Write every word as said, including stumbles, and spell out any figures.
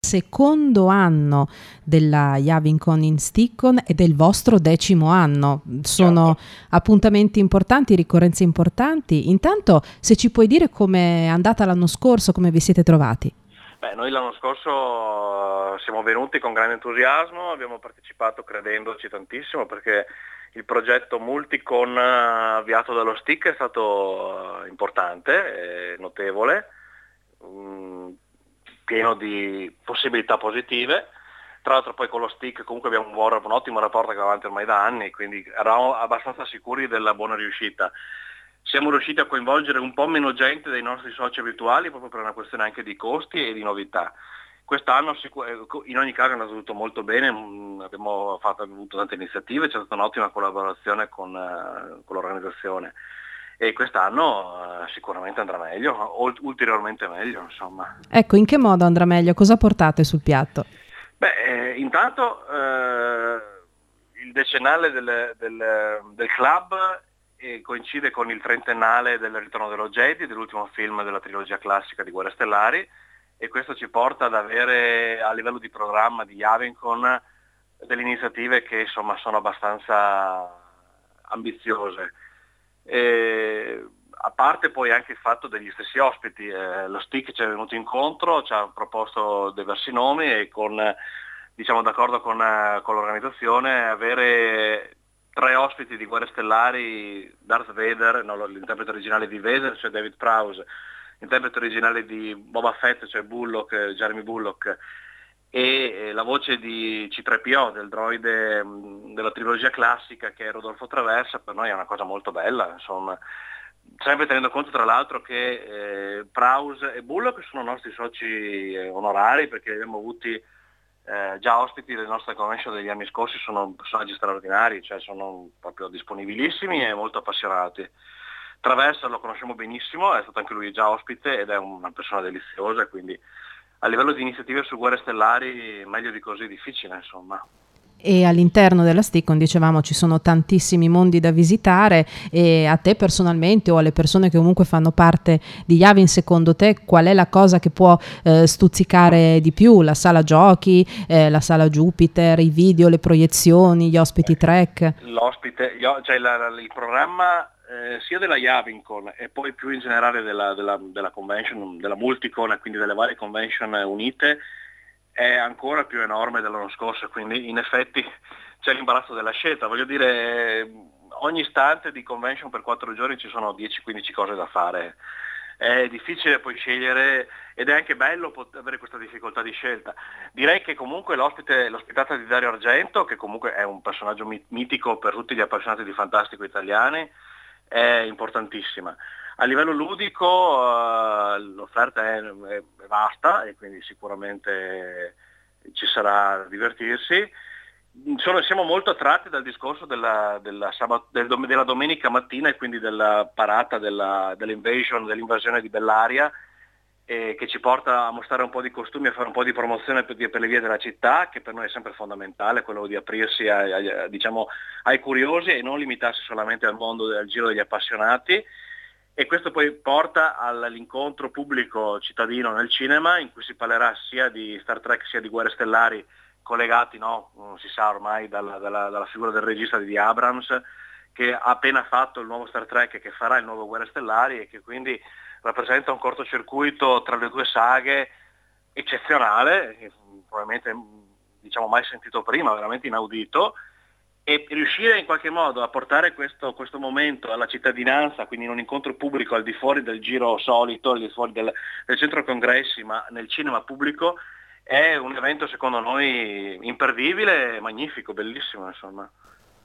Secondo anno della Javincon in Sticcon ed è il vostro decimo anno. Sono Certo. appuntamenti importanti, ricorrenze importanti. Intanto, se ci puoi dire com'è andata l'anno scorso, come vi siete trovati? Beh, noi l'anno scorso siamo venuti con grande entusiasmo, abbiamo partecipato credendoci tantissimo perché il progetto Multicon avviato dallo Stick è stato importante, notevole, pieno di possibilità positive. Tra l'altro poi con lo Stick comunque abbiamo un, buon, un ottimo rapporto che va avanti ormai da anni, quindi eravamo abbastanza sicuri della buona riuscita. Siamo riusciti a coinvolgere un po' meno gente dei nostri soci abituali proprio per una questione anche di costi e di novità. Quest'anno in ogni caso è andato tutto molto bene, abbiamo fatto, avuto tante iniziative, c'è stata un'ottima collaborazione con, con l'organizzazione e quest'anno eh, sicuramente andrà meglio, ulteriormente meglio insomma. Ecco, in che modo andrà meglio? Cosa portate sul piatto? Beh, eh, intanto eh, il decennale del, del, del club eh, coincide con il trentennale del Ritorno dello Jedi, dell'ultimo film della trilogia classica di Guerre Stellari, e questo ci porta ad avere a livello di programma di Javincon delle iniziative che insomma sono abbastanza ambiziose. E, a parte poi anche il fatto degli stessi ospiti, eh, lo Stick ci è venuto incontro, ci ha proposto diversi nomi e con, diciamo d'accordo con, con l'organizzazione, avere tre ospiti di Guerre Stellari, Darth Vader, no, l'interprete originale di Vader, cioè David Prowse, l'interprete originale di Boba Fett, cioè Bullock, Jeremy Bullock, e la voce di C tre P O, del droide mh, della trilogia classica che è Rodolfo Traversa, per noi è una cosa molto bella, insomma. Sempre tenendo conto tra l'altro che eh, Prowse e Bullock sono nostri soci eh, onorari perché li abbiamo avuti eh, già ospiti delle nostre convention degli anni scorsi, sono personaggi straordinari, cioè sono proprio disponibilissimi e molto appassionati. Traversa lo conosciamo benissimo, è stato anche lui già ospite ed è una persona deliziosa, quindi a livello di iniziative su Guerre Stellari meglio di così difficile insomma. E all'interno della Sticcon, dicevamo, ci sono tantissimi mondi da visitare, e a te personalmente o alle persone che comunque fanno parte di Yavin, secondo te qual è la cosa che può eh, stuzzicare di più? La sala giochi, eh, la sala Jupiter, i video, le proiezioni, gli ospiti track? L'ospite, cioè la, la, il programma eh, sia della Javincon e poi più in generale della, della, della convention, della Multicon e quindi delle varie convention unite, è ancora più enorme dell'anno scorso, quindi in effetti c'è l'imbarazzo della scelta. Voglio dire, ogni istante di convention per quattro giorni ci sono dieci quindici cose da fare. È difficile poi scegliere ed è anche bello avere questa difficoltà di scelta. Direi che comunque l'ospite, l'ospitata di Dario Argento, che comunque è un personaggio mitico per tutti gli appassionati di fantastico italiani, è importantissima. A livello ludico uh, l'offerta è, è vasta e quindi sicuramente ci sarà da divertirsi. Sono, siamo molto attratti dal discorso della, della, sabato, del, della domenica mattina e quindi della parata della, dell'invasion, dell'invasione di Bellaria, eh, che ci porta a mostrare un po' di costumi, a fare un po' di promozione per, per le vie della città, che per noi è sempre fondamentale, quello di aprirsi ai, ai, diciamo, ai curiosi e non limitarsi solamente al mondo, al giro degli appassionati. E questo poi porta all'incontro pubblico cittadino nel cinema, in cui si parlerà sia di Star Trek sia di Guerre Stellari, collegati, no, non si sa ormai, dalla, dalla, dalla figura del regista di Abrams, che ha appena fatto il nuovo Star Trek e che farà il nuovo Guerre Stellari e che quindi rappresenta un cortocircuito tra le due saghe eccezionale, probabilmente diciamo mai sentito prima, veramente inaudito, e riuscire in qualche modo a portare questo, questo momento alla cittadinanza, quindi in un incontro pubblico al di fuori del giro solito, al di fuori del, del centro congressi, ma nel cinema pubblico, è un evento secondo noi imperdibile, magnifico, bellissimo insomma.